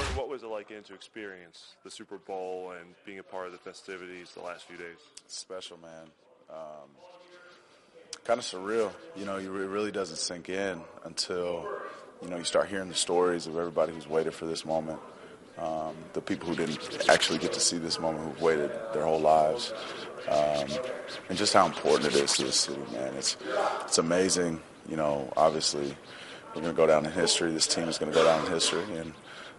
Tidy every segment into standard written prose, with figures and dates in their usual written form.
What was it like getting to experience the Super Bowl and being a part of the festivities the last few days? It's special, man. Kind of surreal. You know, it really doesn't sink in until, you know, you start hearing the stories of everybody who's waited for this moment. The people who didn't actually get to see this moment, who've waited their whole lives. And just how important it is to the city, man. It's amazing. You know, obviously, we're going to go down in history. This team is going to go down in history. And,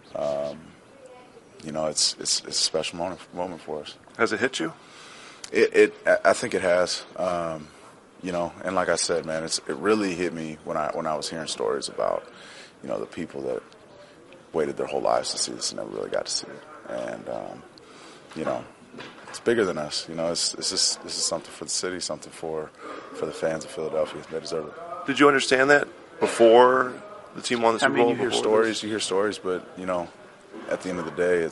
you know, it's a special moment for us. Has it hit you? I think it has. You know, and like I said, man, it really hit me when I was hearing stories about, you know, the people that waited their whole lives to see this and never really got to see it. And, you know, it's bigger than us. You know, this is something for the city, something for the fans of Philadelphia. They deserve it. Did you understand that before the team won the Super Bowl? I mean, you hear stories, but, you know, at the end of the day,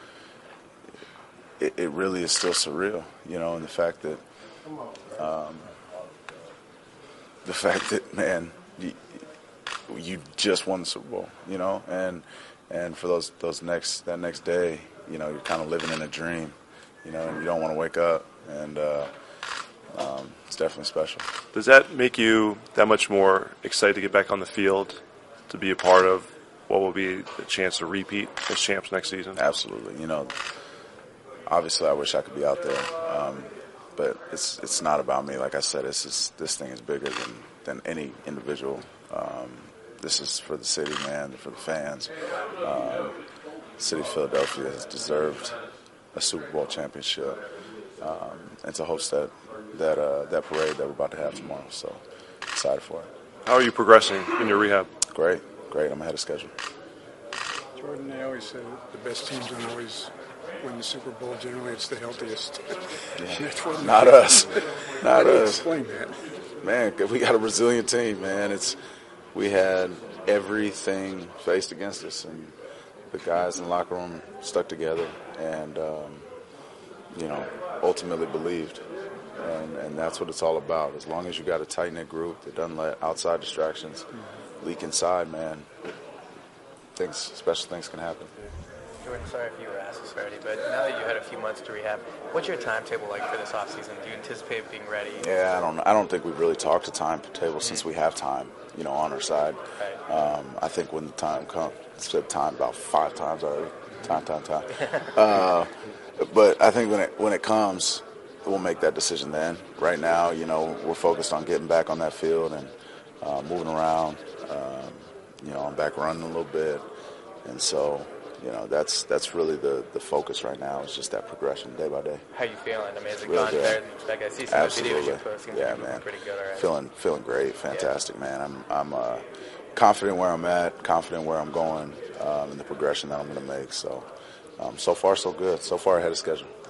it really is still surreal, you know, and the fact that, man, you just won the Super Bowl, you know, and for that next day, you know, you're kind of living in a dream, you know, and you don't want to wake up, and it's definitely special. Does that make you that much more excited to get back on the field, to be a part of what will be a chance to repeat as champs next season? Absolutely. You know, obviously I wish I could be out there, but it's not about me. Like I said, this thing is bigger than any individual. This is for the city, man, for the fans. The city of Philadelphia has deserved a Super Bowl championship, and to host that parade that we're about to have tomorrow. So excited for it. How are you progressing in your rehab? Great. I'm ahead of schedule. Jordan, they always say the best teams don't always win the Super Bowl. Generally, it's the healthiest. Yeah. Not us. Not us. Explain that. Man, we got a resilient team, man. We had everything faced against us, and the guys in the locker room stuck together and, you know, ultimately believed. And that's what it's all about. As long as you got a tight-knit group that doesn't let outside distractions leak inside, man, special things can happen. Jordan, sorry if you were asked this already, but now that you had a few months to rehab, what's your timetable like for this offseason? Do you anticipate being ready? Yeah, I don't think we've really talked to timetable since we have time, you know, on our side. Right. I think when the time comes, it's said time about 5 times already. Time. But I think when it comes, we'll make that decision then. Right now, you know, we're focused on getting back on that field and moving around. You know, I'm back running a little bit, and so, you know, that's really the focus right now. It's just that progression day by day. How you feeling? I mean, has it really gone good. better than expected? I see some of the videos you post. Yeah, man. Pretty good, all right. Feeling great. Fantastic, man. I'm confident where I'm at, confident where I'm going, and the progression that I'm going to make. So, so far so good. So far ahead of schedule.